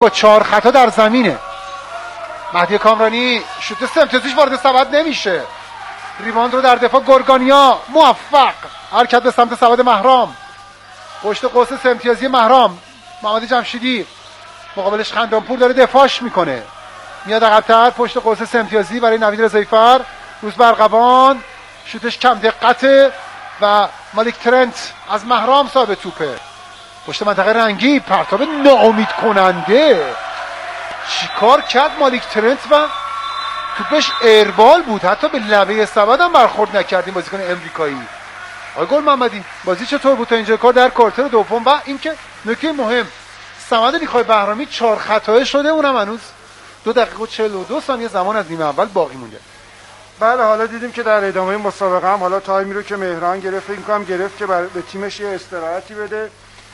با 4 خطا در زمینه. مهدی کامرانی شوت سه امتیازیش وارد سبد نمیشه. ریباند رو در دفاع گرگانیا موفق حرکت به سمت سبد مهرام. پشت قوس سه امتیازی مهرام محمد جمشیدی مقابلش خندانپور داره دفاعش میکنه. میاد عقب‌تر پشت قوس سه امتیازی برای نوید رضایی‌فر. روزبرقوان شوتش کم دقته و مالیک ترنت از مهرام صاحب توپه. پشت منطقه رنگی پرتاب ناامید کننده. چیکار کرد مالیک ترنت و توپش ایربال بود، حتی به لبه سبد هم برخورد نکردیم بازیکن امریکایی. آقای گل محمدی بازی چطور بود تا اینجا کار در کوارتر دوم؟ و اینکه نکته مهم صمد نیکای بهرامی 4 خطا شده، اونم هنوز 2 دقیقه و 42 ثانیه زمان از نیمه اول باقی مونده. بله حالا دیدیم که در ادامه مسابقه هم حالا تایمی رو که مهران گرفت این کام گرفت که به تیمش یه استراحتی بده.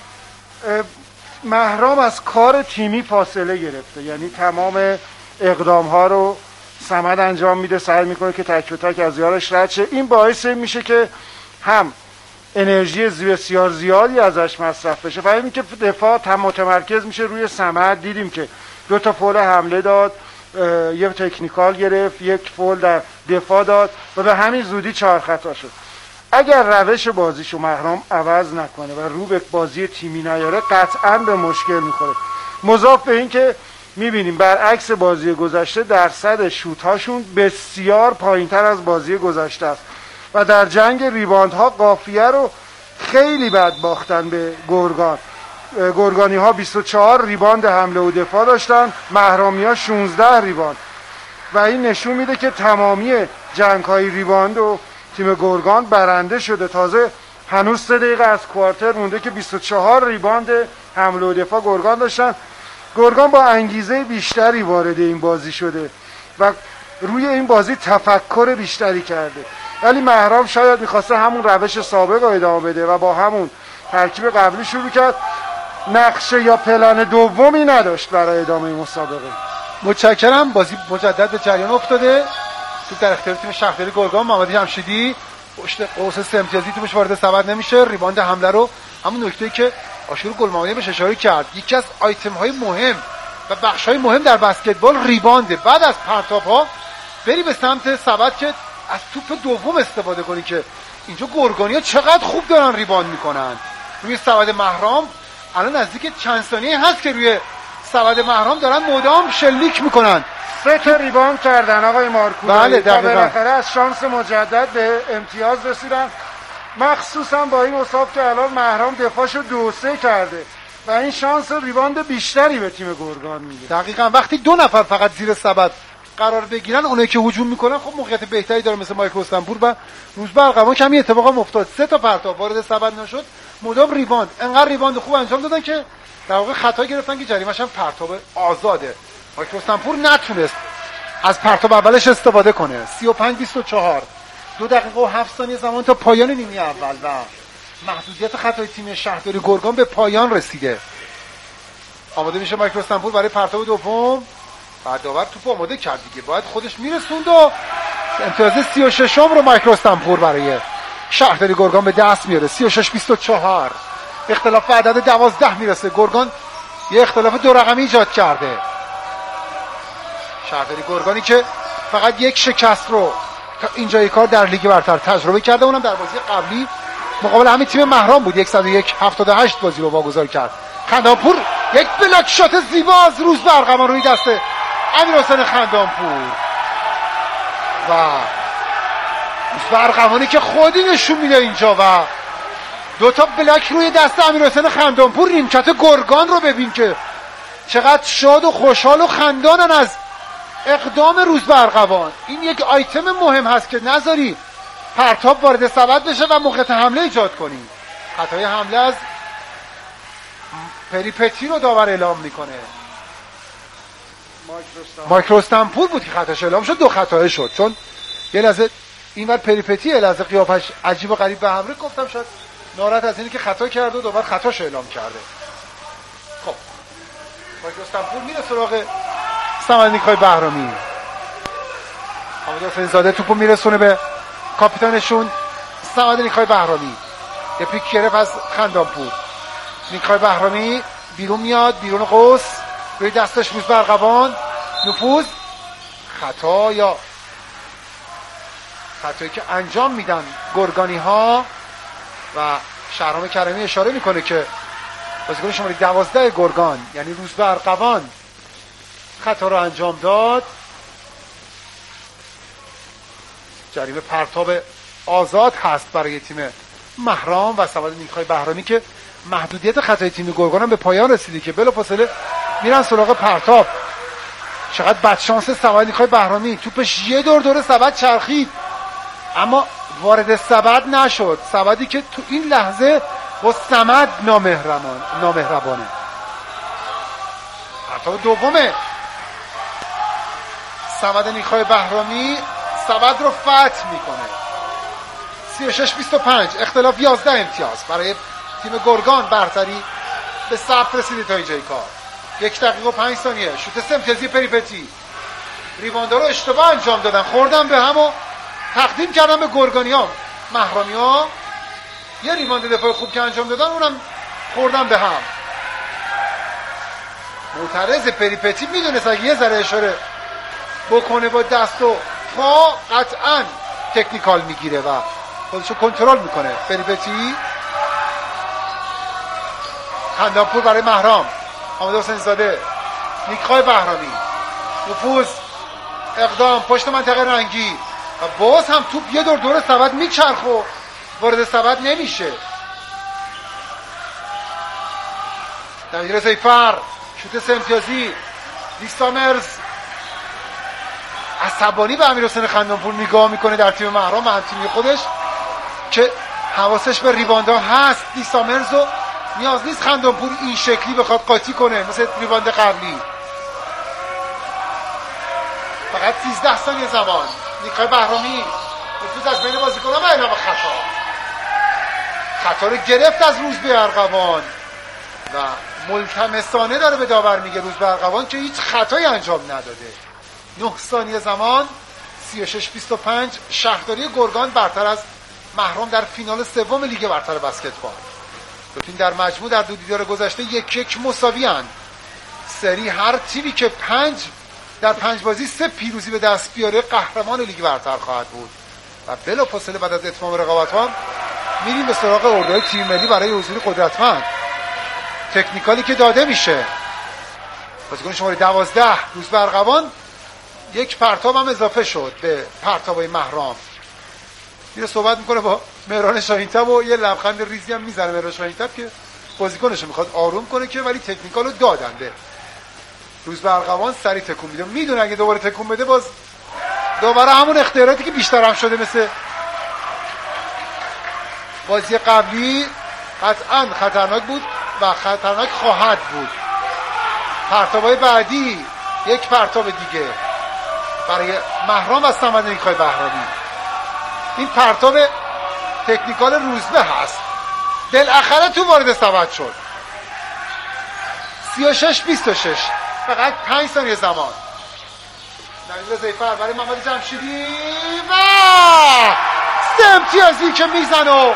مهرام از کار تیمی فاصله گرفته، یعنی تمام اقدام ها رو صمد انجام میده، سعی میکنه که تک به تک از یارش رد شه. این باعث میشه که هم انرژی بسیار زیادی ازش مصرف بشه و همین که دفاع متمرکز میشه روی صمد. دیدیم که 2 تا فول حمله داد، یک تکنیکال گرفت، یک فول در دفاع داد و به همین زودی 4 خطا شد. اگر روش بازیشو مهرام عوض نکنه و رو به بازی تیمی نیاره قطعاً به مشکل میخوره. مضاف به این که میبینیم برعکس بازی گذشته درصد شوت هاشون بسیار پایینتر از بازی گذشته است و در جنگ ریباند ها قافیه رو خیلی بد باختن به گرگان. گرگانی ها 24 ریباند حمله و دفاع داشتن، مهرامی ها 16 ریباند و این نشون میده که تمامی جنگ های ریباند و تیم گرگان برنده شده. تازه هنوز 3 دقیقه از کوارتر مونده که 24 ریباند حمله و دفاع گرگان داشتن. گرگان با انگیزه بیشتری وارد این بازی شده و روی این بازی تفکر بیشتری کرده، ولی مهرام شاید میخواسته همون روش سابق رو ادامه بده و با همون ترکیب قبلی شروع کرد. نقشه یا پلن دومی نداشت برای ادامه مسابقه. متشکرم. بازی مجدد به جریان افتاده. تو در اختیار تیم شهرداری گرگان محمد جمشیدی پشت قوس سه امتیازی توش وارد سبد نمیشه. ریباند حمله رو همون نکته‌ای که آشور گل محمدی بهش اشاره کرد، یکی از آیتم های مهم و بخش های مهم در بسکتبال ریبانده. بعد از پرتاب ها بری به سمت سبد که از توپ دوم استفاده کنی که اینجا گرگانی ها چقدر خوب دارن ریباند میکنن. روی سبد مهرام الان نزدیک چند ثانیه هست که روی سبد مهرام دارن مدام شلیک میکنن. 3 تا ریباند کردن آقای مارکو. بله دقیقاً. بالاخره از شانس مجدد به امتیاز رسیدن، مخصوصا با این مصاب که الان مهرام دفاعشو 2-3 کرده و این شانس ریباند بیشتری به تیم گرگان میده. دقیقاً وقتی 2 نفر فقط زیر سبد قرار بگیرن، اونایی که هجوم میکنن خب موقعیت بهتری داره، مثل مایک رستنپور و روزبرقوان. کمی اتفاقا افتاد، 3 تا پرتاب وارد سبد نشد، مدام ریباند، انقدر ریباند خوب انجام دادن که در واقع خطا گرفتن که جریمه‌ش هم پرتاب آزاده. مایک رستنپور نتونست از پرتاب اولش استفاده کنه. 35-24 2 دقیقه و 7 ثانیه زمان تا پایان نیمه اول و محدودیت خطای تیم شهرداری گرگان به پایان رسیده. آماده میشه مایک رستنپور برای پرتاب دوم. بعد داور توپ آماده کرد دیگه، باید خودش میرسوند و امتیاز 36 رو مایک رستنپور برای شهرداری گرگان به دست میاره. 36-24 اختلاف عدد 12 میرسه. گرگان یه اختلاف 2 رقمی ایجاد کرده. شهرداری گرگانی که فقط یک شکست رو تا اینجای کار در لیگ برتر تجربه کرده، اونم در بازی قبلی مقابل همین تیم مهران بود. 101-78 بازی رو واگذار کرد. خندانپور یک بلاک شات زیبا از روزبرقوان روی دست امیرحسین خندانپور و روزبرقوانی که خودی نشون میده اینجا و 2 تا بلاک روی دست امیرحسین خندانپور. نیمکت گرگان رو ببین که چقدر شاد و خوشحال و خندانن از اقدام روزبرقوان. این یک آیتم مهم هست که نذاری پرتاب وارد سبد بشه و موقعیت حمله ایجاد کنی. خطای حمله از پریپتی رو داور اعلام میکنه. مایک رستنپور بود که خطاش اعلام شد. 2 خطا شد، چون یه لحظه اینور پریپتی یه لحظه قیافش عجیب و غریب به هم ریخت، گفتم شاید ناراحت از اینی که خطا کرده و دوباره خطاش اعلام کرده. خب مایک رستنپور میره سراغ صمد نیکای بهرامی. حامد حسین زاده توپو میرسونه به کاپیتانشون صمد نیکای بهرامی. یه پیک گرفت از خندانپور. نیکای بهرامی بیرون میاد، بیرون قوس روی دستش روز به ارغوان، نفوذ، خطایی که انجام میدن گرگانی ها و شهرام کرمی اشاره میکنه که بازیکن شماره 12 گرگان یعنی روز به ارغوان خطا رو انجام داد. جریمه پرتاب آزاد هست برای تیم مهرام و سواد نیک‌های بهرامی که محدودیت خطای تیم گرگان هم به پایان رسیده که بلافاصله میرن سراغ پرتاب. چقدر بدشانس سواد نیک‌های بهرامی، توپش یه دور سبد چرخید اما وارد سبد نشد. سبدی که تو این لحظه با صمد نامهربانه. پرتاب دومه سواد نیک‌های بهرامی سبد رو فتح میکنه. 36-25 اختلاف 11 امتیاز برای تیم گرگان. برتری به ثبت رسیده تا اینجای کار. 1 دقیقه و 5 ثانیه. شوت 3 امتیازی پریپتی. ریباندو رو اشتباه انجام دادن، خوردن به هم و تقدیم کردن به گرگانیا. محرامیا یه ریباند دفاع خوب که انجام دادن اونم خوردن به هم. معترض پریپتی میدونست اگه یه ذره اشاره بکنه با دست و پا قطعا تکنیکال میگیره و خودشو کنترل میکنه. پریپتی خندانپور برای مهرام. حامد حسین زاده، نیک‌های بهرامی، نفوذ، اقدام پشت منطقه رنگی و باز هم توپ یه دور سبد میچرخ و وارد سبد نمیشه. نوید رضایی‌فر شوت 3 امتیازی. دیسامرز عصبانی به امیرحسین خندانپور نگاه میکنه در تیم مهرام و تیم خودش که حواسش به ریباندا هست. دیسامرزو نیاز نیست خندانپور این شکلی بخواد قاطی کنه مثل ریباند قبلی. فقط 13 ثانیه زمان. نیک‌های بهرامی نفوذ از بین بازیکن‌ها و اعلام خطا رو گرفت از روز به ارغوان و ملتمسانه داره به داور میگه روز به ارغوان که هیچ خطایی انجام نداده. 9 ثانیه زمان. 36-25 شهرداری گرگان برتر از مهرام در فینال سوم لیگ برتر بسکتبال. دو تیم در مجموع در دو دیدار گذشته 1-1 مساوی اند. سری هر تیمی که در 5 بازی 3 پیروزی به دست بیاره قهرمان لیگ برتر خواهد بود و بلافاصله بعد از اتمام رقابت‌ها میریم به سراغ اردوهای تیم ملی برای حضور قدرتمند. تکنیکالی که داده میشه. بازیکن شماره 12 روز به ارغوان 1 پرتاب هم اضافه شد به پرتابای مهرام. میره صحبت میکنه با مهران شاهین‌تب و یه لبخند ریزی هم میزنه مهران شاهین‌تب که بازیکنش میخواد آروم کنه که ولی تکنیکالو دادن به روز به ارغوان. سری تکون میده، میدونه اگه دوباره تکون بده باز دوباره همون اختیاراتی که بیشتر هم شده مثل بازی قبلی قطعا خطرناک بود و خطرناک خواهد بود. پرتابای بعدی 1 پرتاب دیگه برای مهرام و صمد نیک‌های بهرامی. این پرتاب تکنیکال روزبه هست. بالاخره تو وارد سبد شد. 36-26 فقط 5 ثانیه زمان. نوید رضایی‌فر برای محمد جمشیدی و 3 امتیازی که میزنه و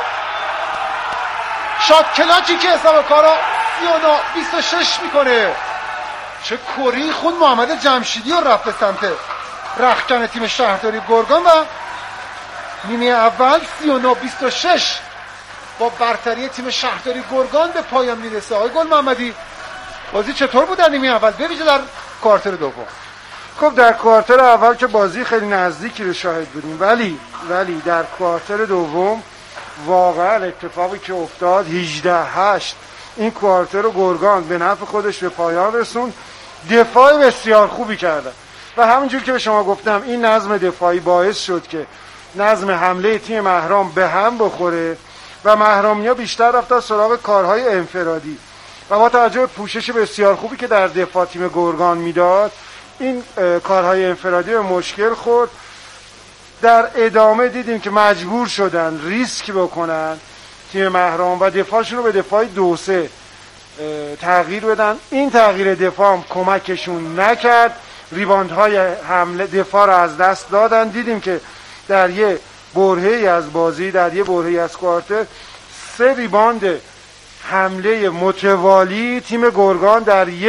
شات کلاچی که حساب کارا 39-26 میکنه. چه کری خود محمد جمشیدی رو رفت به سمت رختکن تیم شهرداری گرگان و نیمه اول 39-26 با برتری تیم شهرداری گرگان به پایان میرسه. آقای گل محمدی بازی چطور بود در نیمه اول به ویژه در کوارتر دوم؟ خب در کوارتر اول که بازی خیلی نزدیکی رو شاهد بودیم ولی در کوارتر دوم واقعا اتفاقی که افتاد 18-8 این کوارتر رو گرگان به نفع خودش به پایان رسوند. دفاع بسیار خوبی کردن و همونجور که به شما گفتم این نظم دفاعی باعث شد که نظم حمله تیم مهرام به هم بخوره و مهرامیا بیشتر رفتن سراغ کارهای انفرادی و با توجه به پوشش بسیار خوبی که در دفاع تیم گرگان میداد این کارهای انفرادی به مشکل خورد. در ادامه دیدیم که مجبور شدن ریسک بکنن تیم مهرام و دفاعشون رو به دفاع 2-3 تغییر بدن. این تغییر دفاع هم کمکشون نکرد. ریباندهای حمله دفاع رو از دست دادن. دیدیم که در یه برهه‌ای از بازی در یه برهه‌ای از کوارتر 3 ریباند حمله متوالی تیم گرگان در یک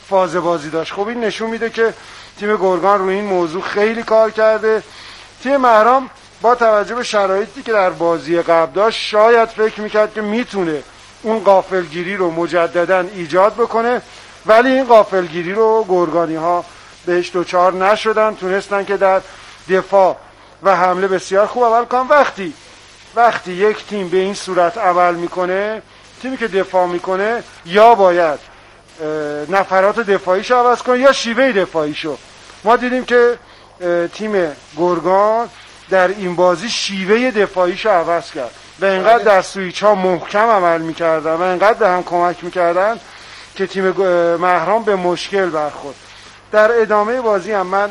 فاز بازی داشت. خب این نشون میده که تیم گرگان روی این موضوع خیلی کار کرده. تیم مهرام با توجه به شرایطی که در بازی قبل داشت شاید فکر میکرد که میتونه اون غافلگیری رو مجددا ایجاد بکنه، ولی این غافلگیری رو گرگانی ها بهش دوچار نشدن، تونستن که در دفاع و حمله بسیار خوب عمل کنن. وقتی یک تیم به این صورت عمل میکنه، تیمی که دفاع میکنه یا باید نفرات دفاعیشو عوض کنه یا شیوه دفاعیشو. ما دیدیم که تیم گرگان در این بازی شیوه دفاعیشو عوض کرد و اینقدر در سویچ ها محکم عمل میکردن و اینقدر به هم کمک میکردن که تیم مهرام به مشکل برخورد. در ادامه بازی هم من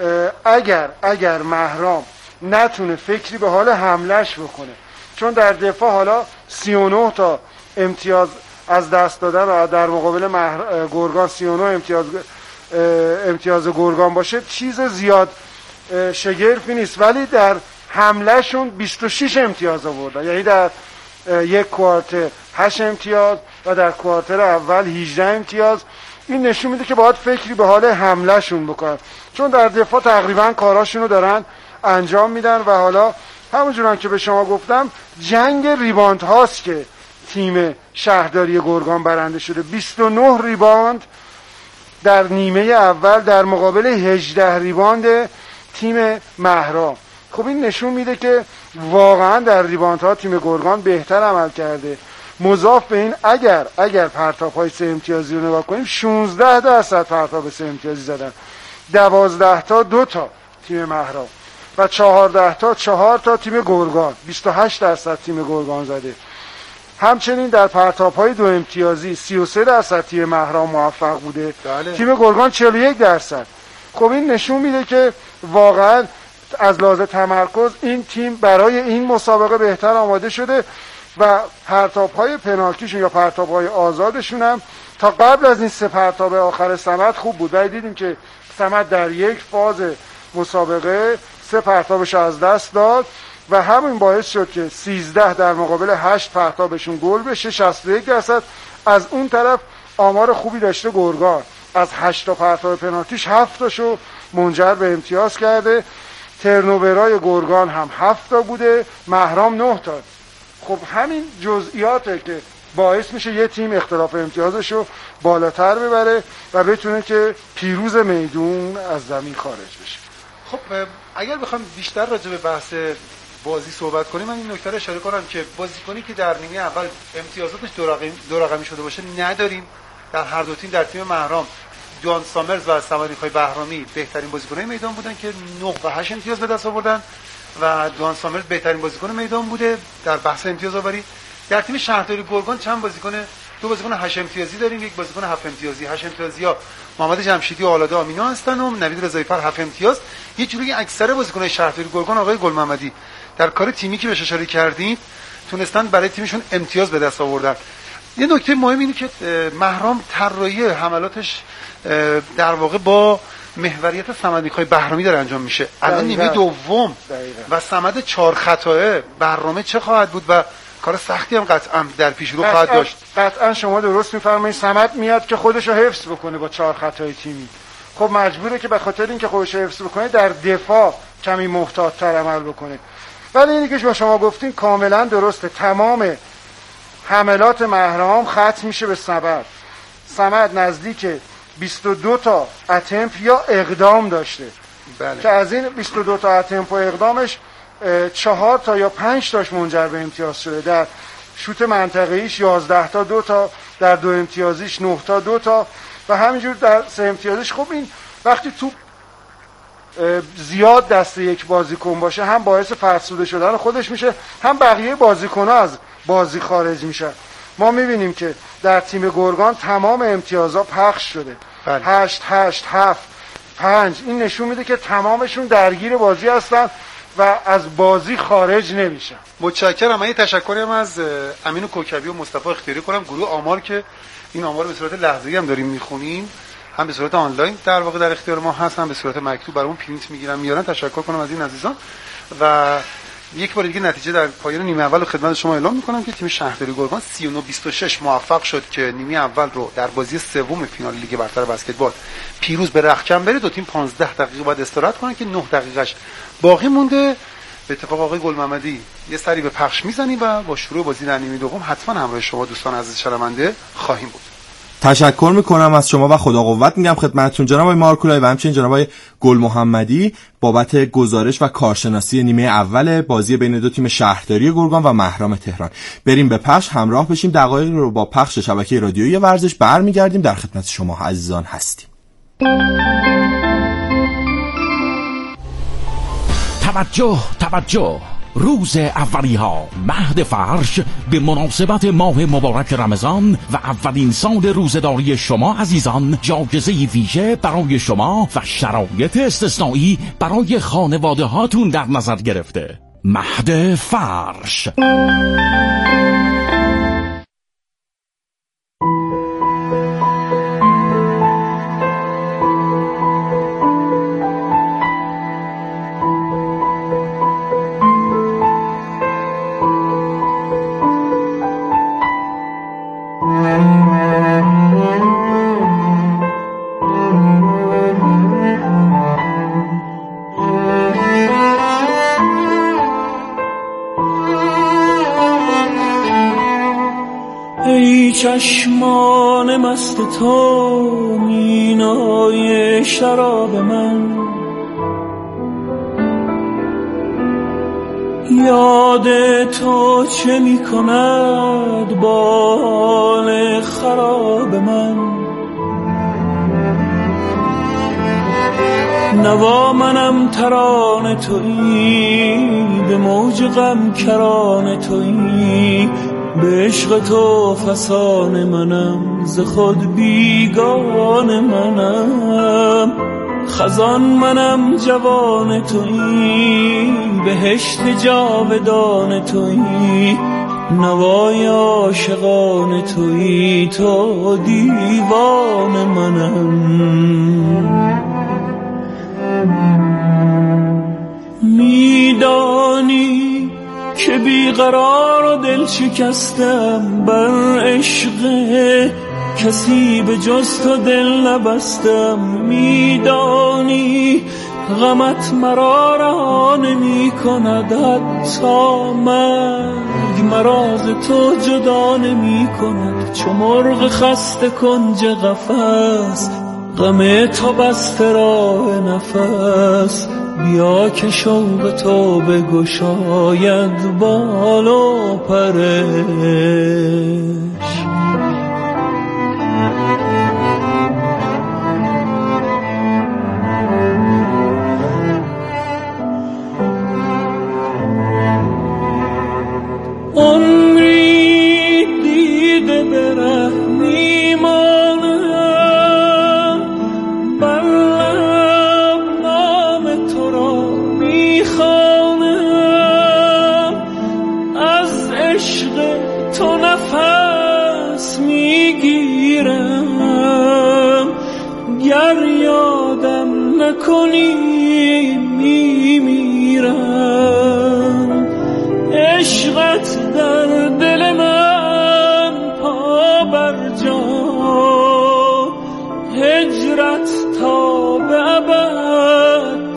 اگر مهرام نتونه فکری به حال حملش بکنه، چون در دفاع حالا 39 تا امتیاز از دست دادن و در مقابل گرگان 39 امتیاز گرگان باشه چیز زیاد شگرفی نیست، ولی در حملهشون 26 امتیاز آوردن، یعنی در یک کوارتر 8 امتیاز و در کوارتر اول 18 امتیاز. این نشون میده که باید فکری به حال حملهشون بکنن، چون در دفاع تقریبا کاراشونو دارن انجام میدن و حالا همونجوران که به شما گفتم جنگ ریباند هاست که تیم شهرداری گرگان برنده شده. 29 ریباند در نیمه اول در مقابل 18 ریباند تیم مهرام. خب این نشون میده که واقعا در ریباند ها تیم گرگان بهتر عمل کرده. مضاف به این اگر پرتاب های 3 امتیازی رو نگاه کنیم 16% پرتاب 3 امتیازی زدن، 12 تا 2 تا تیم مهرام و 14 تا 4 تا تیم گرگان، 28% تیم گرگان زده. همچنین در پرتاب های 2 امتیازی 33% تیم مهرام موفق بوده، بله. تیم گرگان 41%. خب این نشون میده که واقعا از لحاظ تمرکز این تیم برای این مسابقه بهتر آماده شده و پرتاب‌های پنالتیشون یا پرتاب‌های آزادشون هم تا قبل از این 3 پرتاب آخر صمد خوب بود. ولی دیدیم که صمد در یک فاز مسابقه 3 پرتابش از دست داد و همین باعث شد که 13 در مقابل 8 پرتابشون گل بشه، 61%. از اون طرف آمار خوبی داشته گرگان، از 8 تا پرتاب پنالتیش 7 تاشو منجر به امتیاز کرده. ترنوورای گرگان هم 7 تا بوده، مهرام 9 تا. خب همین جزئیاته که باعث میشه یه تیم اختلاف امتیازشو بالاتر ببره و بتونه که پیروز میدون از زمین خارج بشه. خب اگر بخوام بیشتر راجع به بحث بازی صحبت کنیم، من این نکته رو اشاره کنم که بازیکنی که در نیمه اول امتیازاتش دو رقمی شده باشه نداریم. در هر دو تیم، در تیم مهرام جان سامرز و صمدیخای بهرامی بهترین بازیکنای میدان بودن که 9 و 8 امتیاز به دست آوردن و جان سامرز بهترین بازیکن میدان بوده در بحث امتیاز آوری. در تیم شهرداری گرگان چند بازیکن، 2 بازیکن 8 امتیازی داریم، یک بازیکن 7 امتیازی. 8 امتیازی‌ها محمد جمشیدی و آلاده آمینا هستن و نوید رضایی‌فر 7 امتیاز. یه جوری اکثر بازیکن‌های شهرداری گرگان آقای گل محمدی در کار تیمی که بهش اشاره کردید تونستن برای تیمشون امتیاز به دست آوردن. یه نکته مهم اینه که مهرام طراحی حملاتش در واقع با محوریت صمدیخای بهرامی داره انجام میشه. الان نیمه دوم و صمد 4 خطاه بهرامی چه خواهد بود و کار سختی هم قطعا در پیش رو خواهد داشت. قطعا شما درست میفرمایید. صمد میاد که خودش رو حفظ بکنه با 4 خطای تیمی. خب مجبوره که به خاطر اینکه خودش رو حفظ بکنه در دفاع کمی محتاط‌تر عمل بکنه. ولی اینی که شما گفتین کاملا درسته. تمام حملات مهرام ختم میشه به صمد. صمد نزدیک 22 تا اتمپ یا اقدام داشته. بله. که از این 22 تا اتمپ و اقدامش 4 تا یا 5 تاش منجر به امتیاز شده. در شوت منطقه‌ایش 11 تا 2 تا، در 2 امتیازیش 9 تا 2 تا و همینجور در 3 امتیازیش. خب این وقتی توپ زیاد دست یک بازیکن باشه هم باعث فرسوده شدن خودش میشه، هم بقیه بازیکن‌ها از بازی خارج میشن. ما میبینیم که در تیم گرگان تمام امتیازها پخش شده. 8 8 7 5. این نشون میده که تمامشون درگیر بازی هستن و از بازی خارج نمیشن. متشکرم. من یه تشکری هم از امین کوکبی و مصطفی اختیاری کنم. گروه آمار که این آمار به صورت لحظه‌ای هم داریم میخونیم، هم به صورت آنلاین در واقع در اختیار ما هست، هم به صورت مکتوب برامون پرینت میگیرن میارن. تشکر کنم از این عزیزان. و یک بار دیگه نتیجه در پایان نیمه اول رو خدمت شما اعلام میکنم که تیم شهرداری گرگان 39-26 موفق شد که نیمه اول رو در بازی سوم فینال لیگ برتر بسکتبال پیروز به رختکن بره. دو تیم 15 دقیقه بعد استراحت کنن که 9 دقیقش باقی مونده. به اتفاق آقای گلمحمدی یه سری به پخش میزنیم و با شروع بازی در نیمه دوم حتما همراه شما دوستان عزیز شنونده خواهیم بود. تشکر میکنم از شما و خدا قوت میگم خدمتتون جناب آقای مارکولای و همچنین جناب آقای گلمحمدی بابت گزارش و کارشناسی نیمه اول بازی بین دو تیم شهرداری گرگان و محرام تهران. بریم به پخش همراه بشیم، دقایق رو با پخش شبکه رادیویی ورزش برمیگردیم، در خدمت شما عزیزان هستیم. توجه روز اولی ها مهد فرش به مناسبت ماه مبارک رمضان و اولین سال روزداری شما عزیزان جایزه ویژه برای شما و شرایط استثنایی برای خانواده هاتون در نظر گرفته. مهد فرش. چشمان مست تو مینای شراب من، یاد تو چه می کند با حال خراب من. نوا منم ترانه تویی، به موج غم کرانه تویی، به عشق تو فسان منم، ز خود بیگان منم. خزان منم جوان تویی، بهشت جاودان تویی، نوای عاشقان تویی، تو دیوان منم. میدانی که بیقرار و دل شکستم، بر عشق کسی به جز تو دل نبستم. میدانی غمت مرا رها نمی کند، حتی مرگ مرا ز تو جدا نمی کند. چو مرغ خسته کنج قفس، غم تو بسته راه نفس. بیا که شوق تو بگشاید بال و پرش. عمری دیده به ره میمانم، بر لب نام تو را میخوانم. از عشق تو نفس میگیرم، گر یادم نکنی میمیرم. عشقت در دل من پا بر جا، هجرت تا به ابد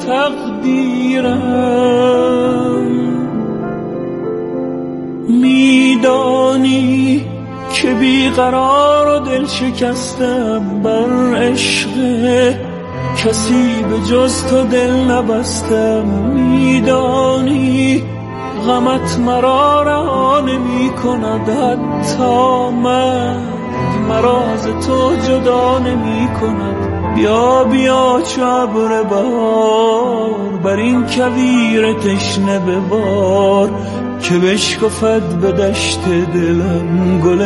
تقدیرم. میدانی که بیقرار و دل شکستم، بر عشق کسی به جز تو دل نبستم. میدانی غمت مرا رها نمی کند، حتی مرا ز تو جدا نمی کند. بیا بیا چو ابر بهار، بر این کویر تشنه ببار، که بشکفد به دشت دلم گل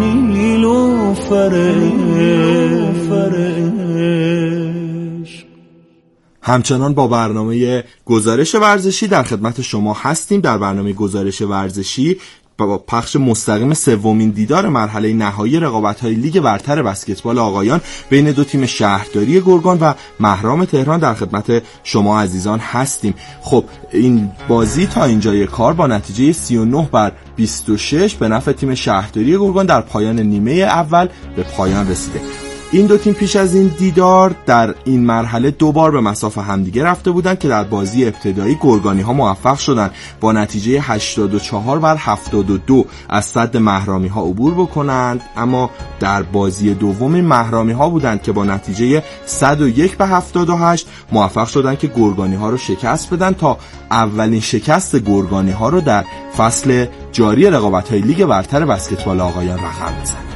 نیلوفرش. همچنان با برنامه گزارش ورزشی در خدمت شما هستیم. در برنامه گزارش ورزشی با پخش مستقیم سومین دیدار مرحله نهایی رقابت‌های لیگ برتر بسکتبال آقایان بین دو تیم شهرداری گرگان و مهرام تهران در خدمت شما عزیزان هستیم. خب این بازی تا اینجای کار با نتیجه 39-26 به نفع تیم شهرداری گرگان در پایان نیمه اول به پایان رسیده. این دو تیم پیش از این دیدار در این مرحله 2 بار به مصاف همدیگه رفته بودند که در بازی ابتدایی گرگانی ها موفق شدند با نتیجه 84-72 از سد مهرامی ها عبور بکنند، اما در بازی دوم مهرامی ها بودند که با نتیجه 101-78 موفق شدند که گرگانی ها رو شکست بدن تا اولین شکست گرگانی ها رو در فصل جاری رقابت های لیگ برتر بسکتبال آقایان رقم بزنند.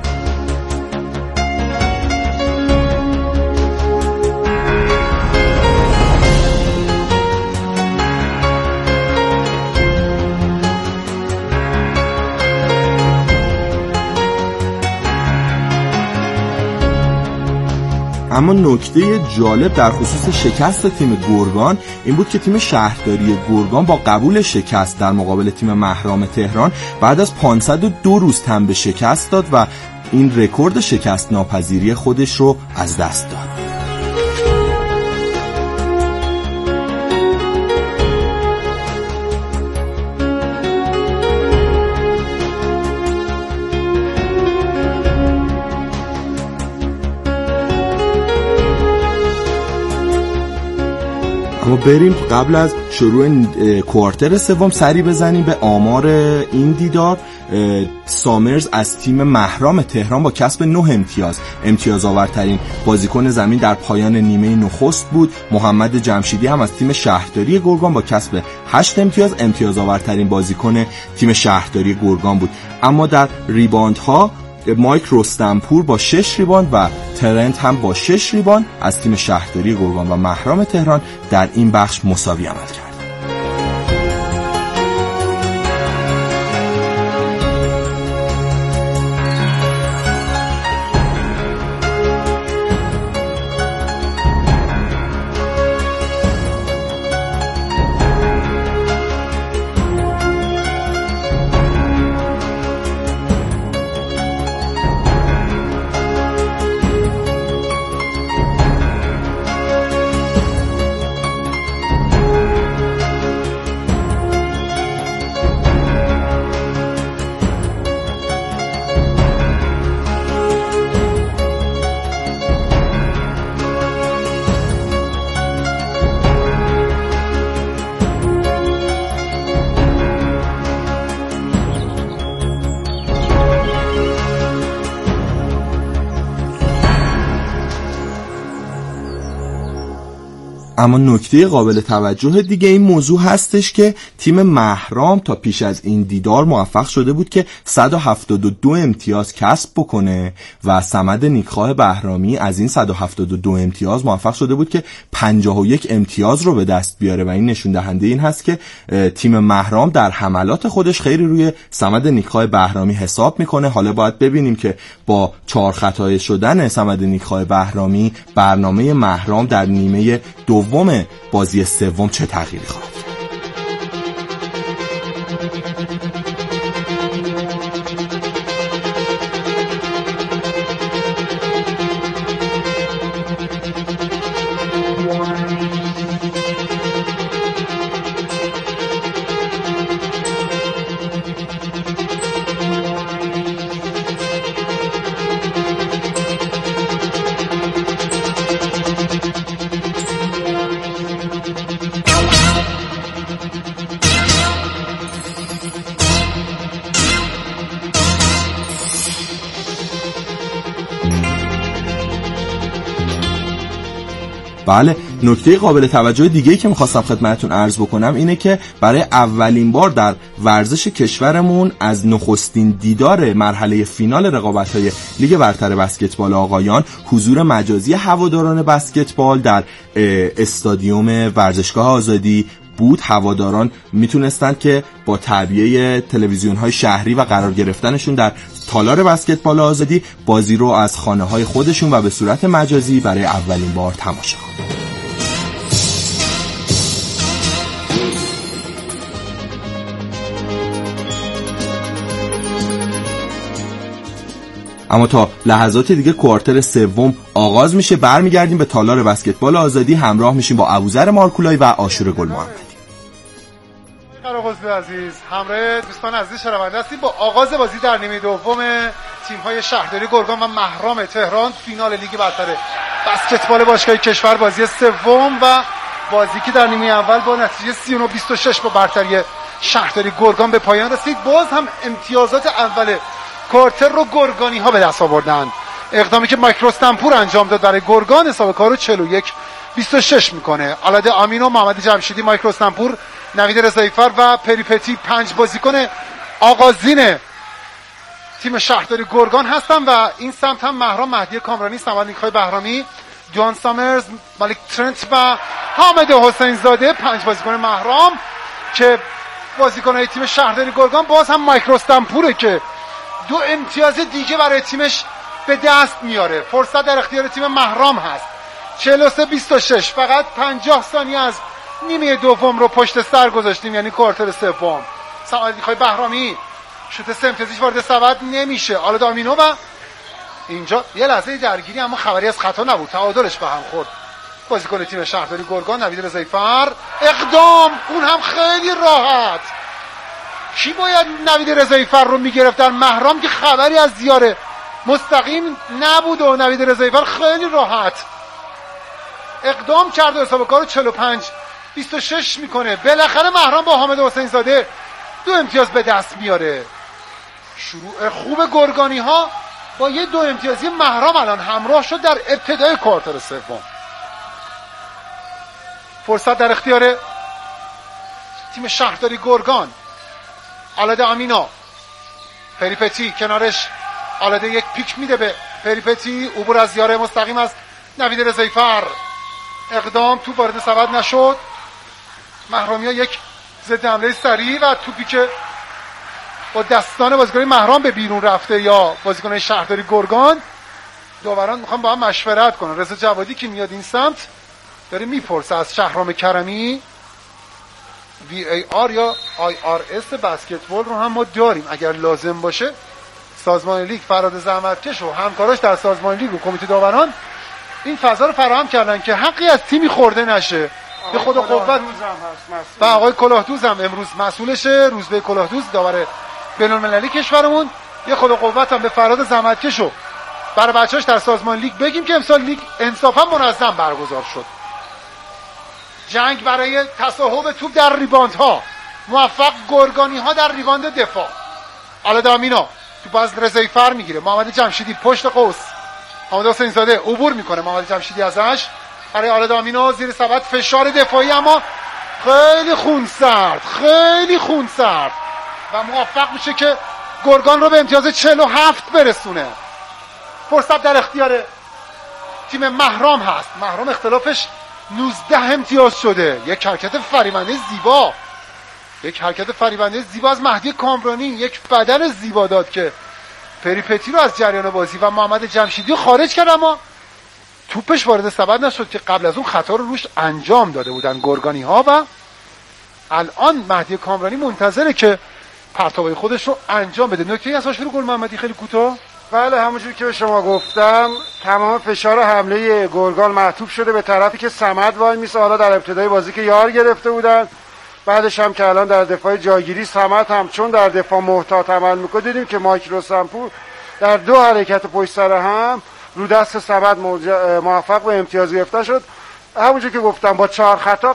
اما نکته جالب در خصوص شکست تیم گرگان این بود که تیم شهرداری گرگان با قبول شکست در مقابل تیم مهرام تهران بعد از 502 روز تن به شکست داد و این رکورد شکست ناپذیری خودش رو از دست داد. اما بریم قبل از شروع کوارتر سوم سری بزنیم به آمار این دیدار. سامرز از تیم مهرام تهران با کسب 9 امتیاز آورترین بازیکن زمین در پایان نیمه نخست بود. محمد جمشیدی هم از تیم شهرداری گرگان با کسب 8 امتیاز آورترین بازیکن تیم شهرداری گرگان بود. اما در ریباند ها مایک رستمپور با 6 ریباند و ترنت هم با 6 ریباند از تیم شهرداری گرگان و مهرام تهران در این بخش مساوی عمل کرد. اما نکته قابل توجه دیگه این موضوع هستش که تیم مهرام تا پیش از این دیدار موفق شده بود که 172 امتیاز کسب بکنه و صمد نیکخواه بهرامی از این 172 امتیاز موفق شده بود که 51 امتیاز رو به دست بیاره و این نشون دهنده این هست که تیم مهرام در حملات خودش خیلی روی صمد نیکخواه بهرامی حساب میکنه. حالا باید ببینیم که با 4 خطای شدن صمد نیکخواه بهرامی برنامه مهرام در نیمه دوم بازی سوم چه تغییری خواهد کرد. بله، نکته قابل توجه دیگه‌ای که می‌خواستم خدمتتون عرض بکنم اینه که برای اولین بار در ورزش کشورمون از نخستین دیدار مرحله فینال رقابت‌های لیگ برتر بسکتبال آقایان حضور مجازی هواداران بسکتبال در استادیوم ورزشگاه آزادی بود. هواداران میتونستند که با تعبیه تلویزیون‌های شهری و قرار گرفتنشون در تالار بسکتبال آزادی بازی رو از خانه‌های خودشون و به صورت مجازی برای اولین بار تماشا کنند. اما تا لحظات دیگه کوارتر سوم آغاز میشه. برمیگردیم به تالار بسکتبال آزادی، همراه میشیم با ابوذر مارکولایی و عاشور گل‌محمدی. قراقزلو عزیز، همراه دوستان عزیز شنونده هستیم با آغاز بازی در نیمه دوم تیم‌های شهرداری گرگان و مهرام تهران، فینال لیگ برتر بسکتبال باشگاه کشور، بازی سوم و بازی که در نیمه اول با نتیجه 39-26 با برتری شهرداری گرگان به پایان رسید. باز هم امتیازات اول کوارتر رو گرگانی ها به دست آوردن. اقدامی که مایکل استنپور انجام داد برای گرگان حساب کارو 41-26 میکنه. آلاده آمینو، محمد جمشیدی، مایکل استنپور، نوید رضاییفر و پریپتی 5 بازیکن آغازین تیم شهرداری گرگان هستن و این سمت هم مهرام، مهدی کامرانی، سمد نیک‌های بهرامی، جان سامرز، مالک ترنت و حامد حسین زاده 5 بازیکن مهرام که بازیکن‌های تیم شهرداری گرگان. باز هم مایکل استنپوره که 2 امتیاز دیگه برای تیمش به دست میاره. فرصت در اختیار تیم مهرام هست. 43-26، فقط 50 ثانیه از نیمه دوم رو پشت سر گذاشتیم، یعنی کوارتر سوم. سمد نیک‌های بهرامی شوت 3 امتیازیش وارد سبد نمیشه. آل دامینو و اینجا یه لحظه درگیری، اما خبری از خطا نبود، تعادلش به هم خورد. بازیکن تیم شهرداری گرگان نوید رضاییفر، اقدام اون هم خیلی راحت. کی باید نوید رضاییفر رو میگرفت در مهرام که خبری از زیار مستقیم نبود و نوید رضاییفر خیلی راحت اقدام کرد و حساب کارو 45-26 میکنه. بالاخره مهرام با حامد حسین زاده 2 امتیاز به دست میاره. شروع خوب گرگانی ها با یه 2 امتیازی مهرام الان همراه شد در ابتدای کوارتر سوم. فرصت در اختیار تیم شهرداری گرگان. آلاده آمینا، پریپتی کنارش، آلاده یک پیک میده به پریپتی، عبور از یاره مستقیم از نوید رضاییفر، اقدام تو وارد سبد نشد. مهرامی ها یک ضد حمله سریع و توپی که با دستان بازیکن مهرام به بیرون رفته یا بازیکن شهرداری گرگان. داوران میخوام با هم مشورت کنن. رضا جوادی که میاد این سمت داره میپرسه از شهرام کرمی VAR یا IRS بسکتبال رو هم ما داریم، اگر لازم باشه سازمان لیگ فراد زحمتکش و همکاراش در سازمان لیگ و کمیته داوران این فضا رو فراهم کردن که حقی از تیمی خورده نشه. به خود قوت و آقای کلاهدوز هم امروز مسئولشه، روزبه کلاهدوز داور بین‌المللی کشورمون. یه خود قوت هم به فراد زحمتکش و برای بچه‌اش در سازمان لیگ بگیم که امسال لیگ انصافا منظم برگزار شد. جنگ برای تصاحب توپ در ریباندها، موفق گرگانی ها در ریباند دفاع. آلاده آمینا توپ از رضاییفر میگیره، محمد جمشیدی پشت قوس، حامد حسین زاده عبور میکنه، محمد جمشیدی ازش برای آلاده آمینا زیر سبد، فشار دفاعی اما خیلی خونسرد و موفق میشه که گرگان رو به امتیاز 47 برسونه. فرصت در اختیار تیم مهرام هست. مهرام اختلافش 19 امتیاز شده. یک حرکت فریبنده زیبا از مهدی کامرانی، یک بدن زیبا داد که پریپتی رو از جریان بازی و محمد جمشیدی رو خارج کرد، اما توپش وارد سبد نشد که قبل از اون خطا رو روش انجام داده بودن گرگانی ها و الان مهدی کامرانی منتظره که پرتابای خودش رو انجام بده. نکته از عاشور گل‌محمدی خیلی کوتاه. بله، همونجور که به شما گفتم تمام فشار حمله گرگان معطوف شده به طرفی که صمد وای میسه. حالا در ابتدای بازی که یار گرفته بودن، بعدش هم که الان در دفاع جاگیری صمد هم چون در دفاع محتاط عمل میکنه، دیدیم که مایکل استنپور در 2 حرکت پشت سر هم رو دست صمد موفق به امتیاز گرفته شد. همونجور که گفتم با 4 خطا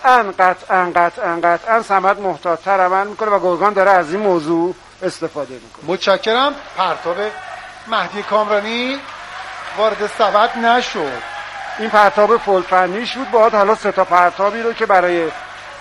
قطعاً صمد محتاط‌تر عمل میکنه و گرگان داره از این موضوع استفاده میکنه. متشکرم. پرتاب مهدی کامرانی وارد سبد نشد. این پرتاب فول فنیش بود. باید حالا 3 تا پرتابی رو که برای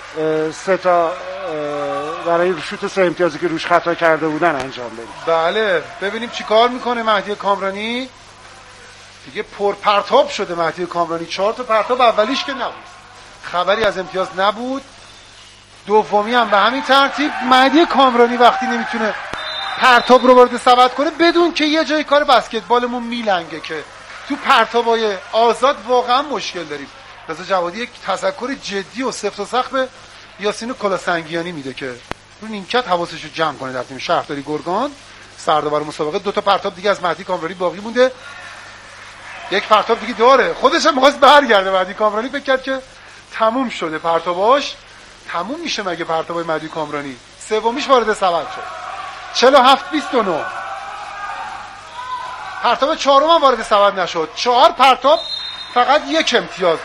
شوت 3 امتیازی که روش خطا کرده بودن انجام بدیم. بله، ببینیم چی کار میکنه مهدی کامرانی. دیگه پر پرتاب شده مهدی کامرانی. 4 تا پرتاب اولیش که نبود، خبری از امتیاز نبود، دومی هم به همین ترتیب. مهدی کامرانی وقتی نمیتونه پرتاب رو وارد سبد کنه، بدون که یه جای کار بسکتبالمون میلنگه که تو پرتابای آزاد واقعا مشکل داریم. رضا جوادی یک تذکر جدی و سفت و سخت به یاسین کلاسنگیانی میده که رو نیمکت حواسش رو جمع کنه در تیم شهرداری گرگان. سردآور مسابقه. 2 تا پرتاب دیگه از مهدی کامرانی باقی مونده. یک پرتاب دیگه داره. خودش هم می‌خواست برگرده. مهدی کامرانی فکر کرد که تموم شده پرتاباش. تموم میشه مگه پرتابای مهدی کامرانی؟ سومیش وارد سبد شد. 47-29. پرتاب چهارم هم وارد سبد نشد. 4 پرتاب فقط 1 امتیاز